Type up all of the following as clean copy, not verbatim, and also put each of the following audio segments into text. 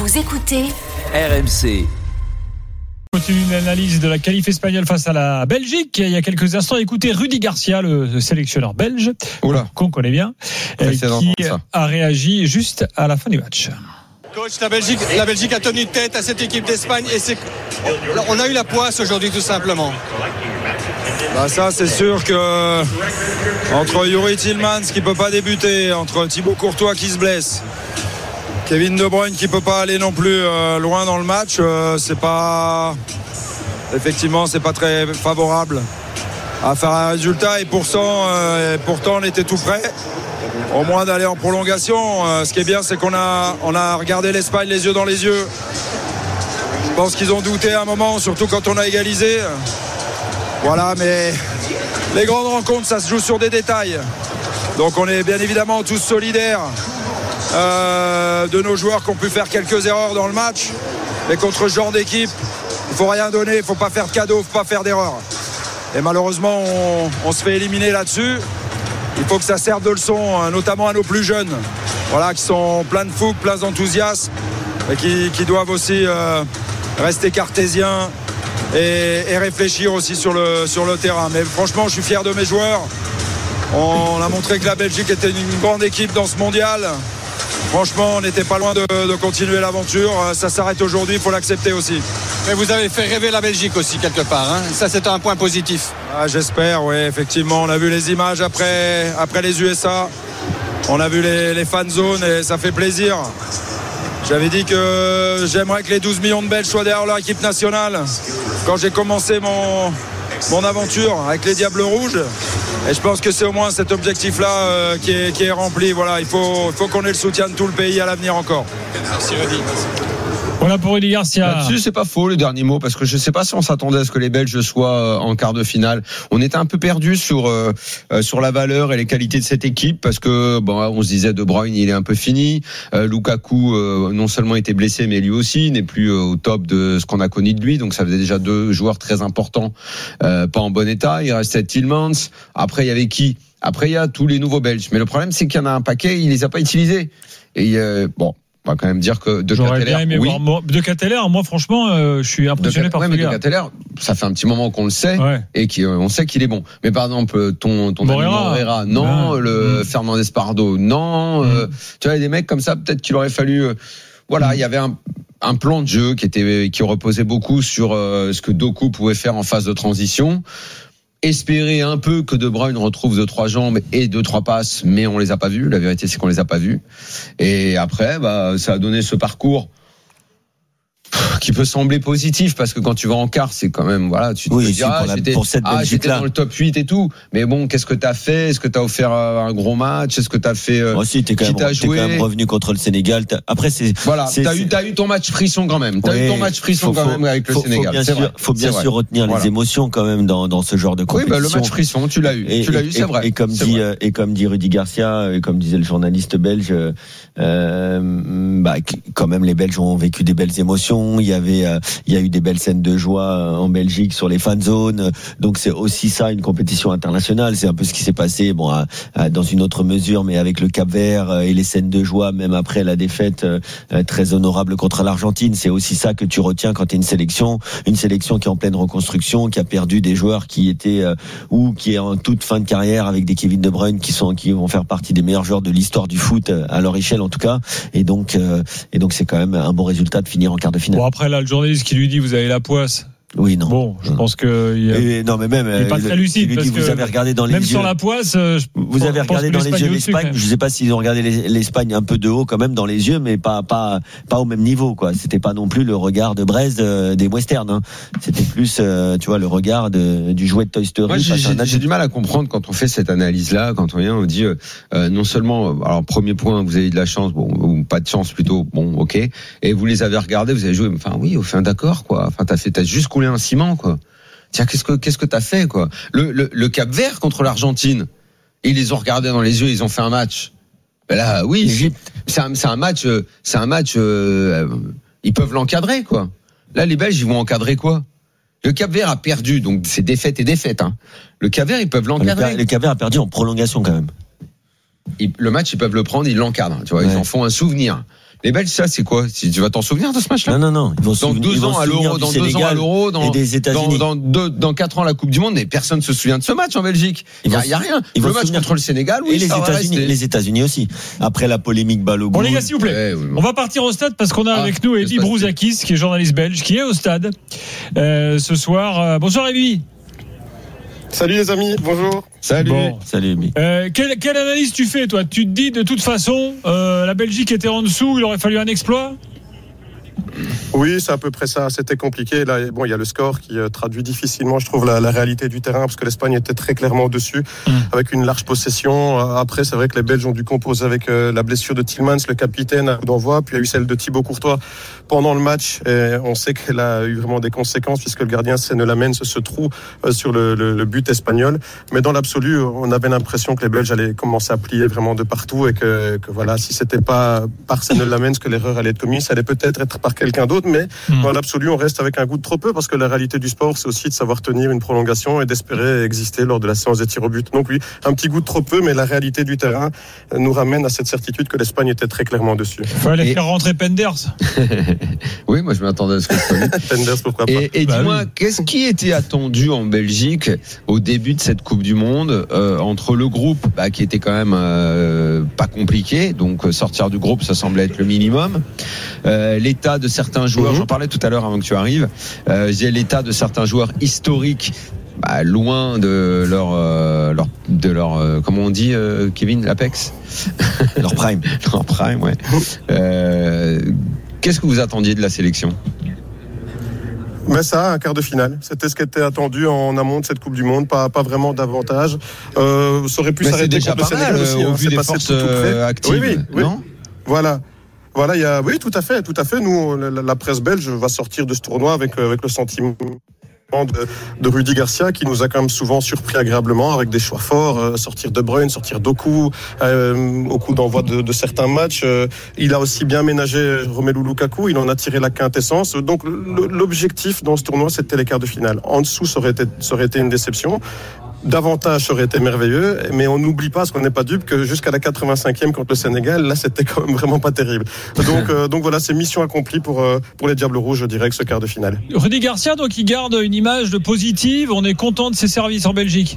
Vous écoutez RMC. Continue l'analyse de la qualif espagnole face à la Belgique. Il y a quelques instants, écoutez Rudy Garcia, le sélectionneur belge, qu'on connaît bien, qui a réagi juste à la fin du match. Coach, la Belgique a tenu tête à cette équipe d'Espagne et on a eu la poisse aujourd'hui tout simplement. Ça c'est sûr que entre Youri Tielemans qui peut pas débuter, entre Thibaut Courtois qui se blesse, Kevin De Bruyne qui peut pas aller non plus loin dans le match, c'est pas très favorable à faire un résultat et pourtant on était tout prêt au moins d'aller en prolongation. Ce qui est bien, c'est qu'on a regardé l'Espagne les yeux dans les yeux. Je pense qu'ils ont douté à un moment, surtout quand on a égalisé. Voilà, mais les grandes rencontres, ça se joue sur des détails. Donc on est bien évidemment tous solidaires de nos joueurs qui ont pu faire quelques erreurs dans le match. Mais contre ce genre d'équipe, il ne faut rien donner, il ne faut pas faire de cadeaux, il ne faut pas faire d'erreurs. Et malheureusement, on se fait éliminer là-dessus. Il faut que ça serve de leçon, notamment à nos plus jeunes, qui sont pleins de fougue, pleins d'enthousiasme, et qui doivent aussi rester cartésiens et réfléchir aussi sur le terrain. Mais franchement, je suis fier de mes joueurs. On a montré que la Belgique était une grande équipe dans ce mondial. Franchement, on n'était pas loin de continuer l'aventure. Ça s'arrête aujourd'hui, il faut l'accepter aussi. Mais vous avez fait rêver la Belgique aussi quelque part, hein. Ça, c'est un point positif. J'espère, oui, effectivement. On a vu les images après les USA. On a vu les fan zones et ça fait plaisir. J'avais dit que j'aimerais que les 12 millions de Belges soient derrière leur équipe nationale quand j'ai commencé mon aventure avec les Diables Rouges. Et je pense que c'est au moins cet objectif-là qui est rempli. Voilà, il faut qu'on ait le soutien de tout le pays à l'avenir encore. Merci Rudy. Voilà pour Rudy Garcia. Là-dessus, c'est pas faux le dernier mot, parce que je sais pas si on s'attendait à ce que les Belges soient en quart de finale. On était un peu perdus sur la valeur et les qualités de cette équipe, parce que on se disait De Bruyne il est un peu fini, Lukaku non seulement était blessé, mais lui aussi n'est plus au top de ce qu'on a connu de lui, donc ça faisait déjà deux joueurs très importants pas en bon état. Il restait Tielemans. Après il y avait qui? Après il y a tous les nouveaux Belges, mais le problème c'est qu'il y en a un paquet, il les a pas utilisés. Et on va quand même dire que De Ketelaere, oui. De Ketelaere, moi franchement, je suis impressionné par ce gars. De Ketelaere, ça fait un petit moment qu'on le sait, et on sait qu'il est bon. Mais par exemple, ton Moreira, non, Fernandez Pardo, non. Tu vois, il y a des mecs comme ça, peut-être qu'il aurait fallu. Il y avait un plan de jeu qui reposait beaucoup sur ce que Doku pouvait faire en phase de transition. Espérer un peu que De Bruyne retrouve 2-3 jambes et 2-3 passes, mais on les a pas vus. La vérité, c'est qu'on les a pas vus. Et après, ça a donné ce parcours qui peut sembler positif, parce que quand tu vas en quart, c'est quand même, tu te dis, j'étais dans le top 8 et tout. Mais bon, qu'est-ce que t'as fait? Est-ce que t'as offert un gros match? Est-ce que t'as fait, t'es quand même revenu contre le Sénégal. Après, t'as eu ton match frisson quand même. T'as eu ton match frisson quand même avec le Sénégal. Faut bien sûr retenir les émotions quand même dans ce genre de compétition. Oui, le match frisson, tu l'as eu. C'est vrai. Et comme dit Rudy Garcia, et comme disait le journaliste belge, quand même les Belges ont vécu des belles émotions. Il y a eu des belles scènes de joie en Belgique sur les fan zones. Donc c'est aussi ça, une compétition internationale. C'est un peu ce qui s'est passé, dans une autre mesure, mais avec le Cap-Vert et les scènes de joie, même après la défaite très honorable contre l'Argentine. C'est aussi ça que tu retiens quand tu es une sélection qui est en pleine reconstruction, qui a perdu des joueurs qui étaient ou qui est en toute fin de carrière, avec des Kevin De Bruyne qui vont faire partie des meilleurs joueurs de l'histoire du foot à leur échelle en tout cas. Et donc c'est quand même un bon résultat de finir en quart de finale. Bon, après là, le journaliste qui lui dit vous avez la poisse. Oui, non. Bon, je pense que il est pas très lucide, parce que vous avez regardé dans les même yeux, sur la poisse, vous avez regardé dans les yeux l'Espagne. Je sais pas s'ils ont regardé l'Espagne un peu de haut quand même dans les yeux, mais pas au même niveau, quoi. C'était pas non plus le regard de Brest des westerns, hein. C'était plus le regard du jouet de Toy Story. Moi, j'ai du mal à comprendre quand on fait cette analyse là, quand on dit non seulement, alors premier point, vous avez eu de la chance, ou pas de chance plutôt, OK, et vous les avez regardés, vous avez joué, d'accord, quoi. T'as juste coulé un ciment, quoi. Tiens, qu'est-ce que t'as fait, quoi? Le Cap-Vert contre l'Argentine, ils les ont regardés dans les yeux, ils ont fait un match. Ben là, oui, c'est un match, ils peuvent l'encadrer, quoi. Là, les Belges, ils vont encadrer quoi? Le Cap-Vert a perdu, donc c'est défaite et défaite, hein. Le Cap-Vert, ils peuvent l'encadrer. Le Cap-Vert a perdu en prolongation, quand même. Le match, ils peuvent le prendre, ils l'encadrent, tu vois, ils en font un souvenir. Les Belges, ça, c'est quoi? Tu vas t'en souvenir de ce match-là? Non. Ils vont dans 2 ans à l'Euro, et des États-Unis. Dans 4 ans la Coupe du Monde, et personne se souvient de ce match en Belgique. Il y a rien. Le match contre le Sénégal, oui. Et les États-Unis aussi. Après la polémique Balogun. Bon, les gars, s'il vous plaît. On va partir au stade parce qu'on a avec nous Ebi Brouzakis, qui est journaliste belge, qui est au stade ce soir. Bonsoir, Ebi. Salut les amis, bonjour. Salut. Bon. Salut. Quelle analyse tu fais, toi? Tu te dis, de toute façon, la Belgique était en dessous, il aurait fallu un exploit? Oui, c'est à peu près ça. C'était compliqué. Là, bon, il y a le score qui traduit difficilement, je trouve, la réalité du terrain, parce que l'Espagne était très clairement au-dessus, avec une large possession. Après, c'est vrai que les Belges ont dû composer avec la blessure de Tielemans, le capitaine, à coup d'envoi. Puis il y a eu celle de Thibaut Courtois pendant le match. Et on sait qu'elle a eu vraiment des conséquences, puisque le gardien Seine-Lamens se trouve sur le but espagnol. Mais dans l'absolu, on avait l'impression que les Belges allaient commencer à plier vraiment de partout, et que voilà, si c'était pas par Seine-Lamens que l'erreur allait être commise, ça allait peut-être être par quelqu'un d'autre. Mais dans l'absolu, on reste avec un goût de trop peu, parce que la réalité du sport, c'est aussi de savoir tenir une prolongation et d'espérer exister lors de la séance des tirs au but. Donc oui, un petit goût de trop peu, mais la réalité du terrain nous ramène à cette certitude que l'Espagne était très clairement dessus. Il fallait faire rentrer Penders. Oui, moi je m'attendais à ce que ça Penders, pourquoi pas. Et dis-moi, qu'est-ce qui était attendu en Belgique au début de cette Coupe du Monde, entre le groupe qui était quand même pas compliqué, donc sortir du groupe ça semblait être le minimum, l'état de certains joueurs, j'en parlais tout à l'heure avant que tu arrives, j'ai l'état de certains joueurs historiques, loin de leur comment on dit, Kevin, l'Apex, leur prime. Leur prime, ouais. Qu'est-ce que vous attendiez de la sélection? Mais ça, un quart de finale. C'était ce qui était attendu en amont de cette Coupe du Monde. Pas vraiment d'avantage. Ça aurait pu s'arrêter contre le Sénégal aussi. Au vu des forces actives, oui. Non? Voilà, oui, tout à fait. Nous, la presse belge va sortir de ce tournoi avec le sentiment de Rudy Garcia, qui nous a quand même souvent surpris agréablement avec des choix forts, sortir De Bruyne, sortir Doku, au coup d'envoi de certains matchs. Il a aussi bien ménagé Romelu Lukaku, il en a tiré la quintessence. Donc l'objectif dans ce tournoi, c'était les quarts de finale. En dessous, ça aurait été une déception. Davantage, ça aurait été merveilleux, mais on n'oublie pas, parce qu'on n'est pas dupe, que jusqu'à la 85e contre le Sénégal, là, c'était quand même vraiment pas terrible. Donc voilà, c'est mission accomplie pour les Diables Rouges, je dirais, que ce quart de finale. Rudy Garcia, donc, il garde une image de positive. On est content de ses services en Belgique.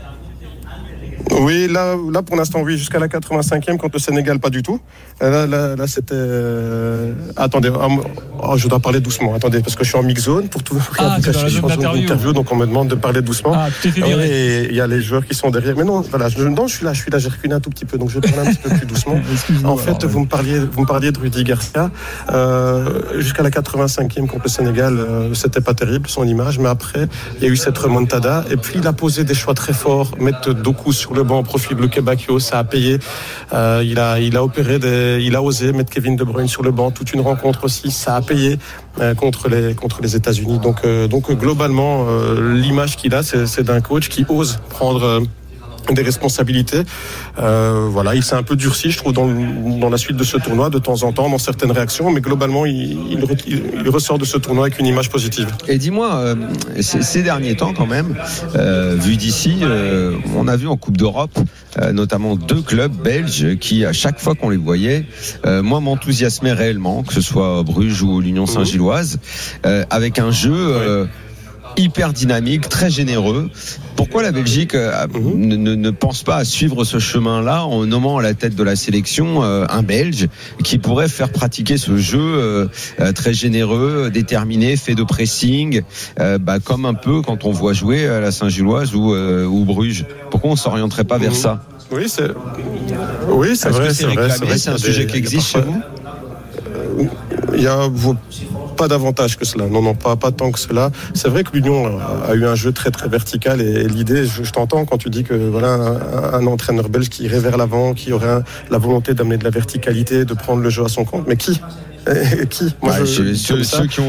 Oui, là pour l'instant, oui, jusqu'à la 85e contre le Sénégal, pas du tout. Là c'était. Attendez, je dois parler doucement. Attendez, parce que je suis en mix zone pour tout. Je suis dans une interview, donc on me demande de parler doucement. Tout est fait virer. Et il y a les joueurs qui sont derrière. Mais non, voilà, je suis là, j'ai reculé un tout petit peu, donc je vais parler un petit peu plus doucement. En fait, vous me parliez de Rudy Garcia. Jusqu'à la 85e contre le Sénégal, c'était pas terrible son image, mais après, il y a eu cette remontada, et puis il a posé des choix très forts, mettre Doku sur le banc au profit de Luke Bacchio, ça a payé. Il a osé mettre Kevin De Bruyne sur le banc, toute une rencontre aussi, ça a payé contre les États-Unis. Donc globalement, l'image qu'il a, c'est d'un coach qui ose prendre des responsabilités. Il s'est un peu durci, je trouve, dans la suite de ce tournoi, de temps en temps, dans certaines réactions, mais globalement, il ressort de ce tournoi avec une image positive. Et dis-moi, ces derniers temps, quand même, vu d'ici, on a vu en Coupe d'Europe, notamment 2 clubs belges qui, à chaque fois qu'on les voyait, moi, m'enthousiasmaient réellement, que ce soit Bruges ou l'Union Saint-Gilloise, avec un jeu hyper dynamique, très généreux. Pourquoi la Belgique ne pense pas à suivre ce chemin-là en nommant à la tête de la sélection un Belge qui pourrait faire pratiquer ce jeu très généreux, déterminé, fait de pressing, comme un peu quand on voit jouer à la Saint-Gilloise ou Bruges. Pourquoi on s'orienterait pas vers ça? Oui, c'est vrai. C'est un sujet qui existe chez vous? Il y a pas davantage que cela. Non, pas tant que cela. C'est vrai que l'Union a eu un jeu très très vertical, et l'idée, je t'entends quand tu dis que voilà un entraîneur belge qui irait vers l'avant, qui aurait la volonté d'amener de la verticalité, de prendre le jeu à son compte. Mais qui Qui? Ceux qui ont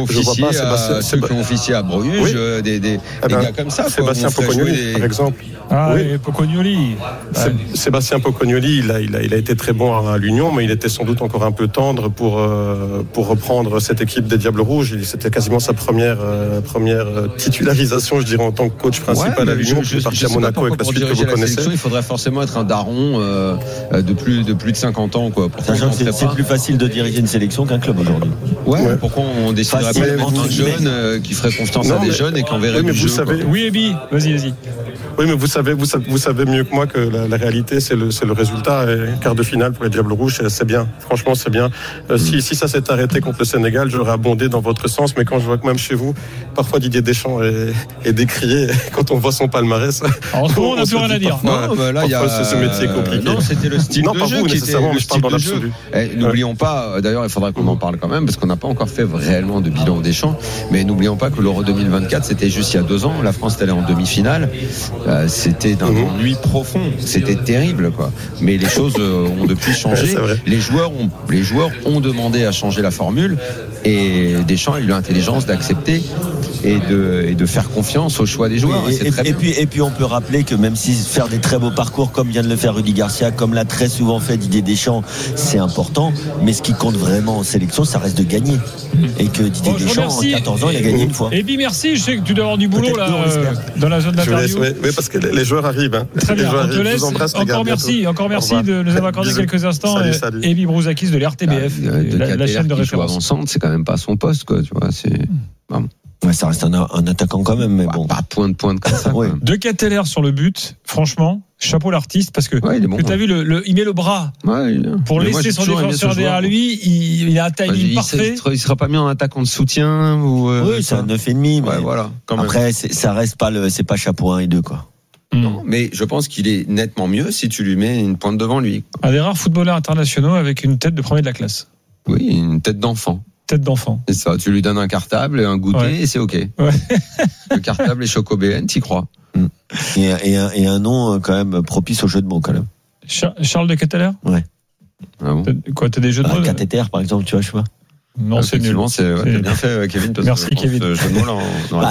officié à Bruges, des gars comme ça. Sébastien Pocognoli, par exemple. Oui, Pocognoli. Sébastien Pocognoli, il a été très bon à l'Union, mais il était sans doute encore un peu tendre pour reprendre cette équipe des Diables Rouges. C'était quasiment sa première titularisation, je dirais, en tant que coach principal à l'Union. Je parti à Monaco avec la suite que vous connaissez. Il faudrait forcément être un daron de plus de 50 ans, quoi. Sachant que c'est plus facile de diriger une sélection qu'un club aujourd'hui. Ouais. Pourquoi on déciderait pas de mettre un jeune qui ferait confiance à des jeunes et qui enverrait du jeu? Oui, Ebi, vas-y. Oui, mais vous savez mieux que moi que la réalité, c'est le résultat. Et quart de finale pour les Diables Rouges, c'est bien. Franchement, c'est bien. Si ça s'est arrêté contre le Sénégal, j'aurais abondé dans votre sens. Mais quand je vois que même chez vous, parfois Didier Deschamps est décrié quand on voit son palmarès. En ce moment, on n'a plus rien à dire. Là, il y a ce métier compliqué. Non, c'était le style de jeu qui était le style de jeu. N'oublions pas, d'ailleurs, il faudra qu'on en parle quand même, parce qu'on n'a pas encore fait réellement de bilan Deschamps. Mais n'oublions pas que l'Euro 2024, c'était juste il y a 2 ans. La France est allée en demi-finale. C'était d'un ennui profond. C'était terrible, quoi. Mais les choses ont depuis changé. Les joueurs ont demandé à changer la formule, et Deschamps a eu l'intelligence d'accepter et de faire confiance au choix des joueurs. Et puis on peut rappeler que même si faire des très beaux parcours comme vient de le faire Rudy Garcia, comme l'a très souvent fait Didier Deschamps, c'est important, mais ce qui compte vraiment en sélection, ça reste de gagner. Et que Didier Deschamps, en 14 ans, il a gagné une fois. Et puis merci, je sais que tu dois avoir du boulot là dans la zone d'interview. Oui, parce que les joueurs arrivent. Très bien, on te laisse. Encore merci de nous avoir accordé quelques instants. Ebi Brouzakis de l'RTBF, la chaîne de référence. Avant-centre, c'est quand même pas son poste, quoi. Tu vois, c'est. Ouais, ça reste un attaquant quand même, mais bon. Pas pointe comme ça. Ouais. De Ketteler sur le but, franchement, chapeau l'artiste, parce que t'as vu, il met le bras pour laisser son défenseur derrière lui, il a un timing parfait. Il sera pas mis en attaquant de soutien oui, c'est un 9,5. Ouais, voilà. Après, ça reste pas c'est pas chapeau 1 et 2, quoi. Non, mais je pense qu'il est nettement mieux si tu lui mets une pointe devant lui. Un des rares footballeurs internationaux avec une tête de premier de la classe. Oui, une tête d'enfant. C'est ça, tu lui donnes un cartable et un goûter et c'est ok. Ouais. Le cartable et Chocobéen, t'y crois. Et un nom quand même propice au jeu de mots quand même. Charles de Ketteler. Ouais. Ah bon. T'as des jeux de mots? Cathéter par exemple, tu vois, je sais pas. Non, c'est nul. C'est bien fait, Kevin. Merci, Kevin. Ce jeu de mots là.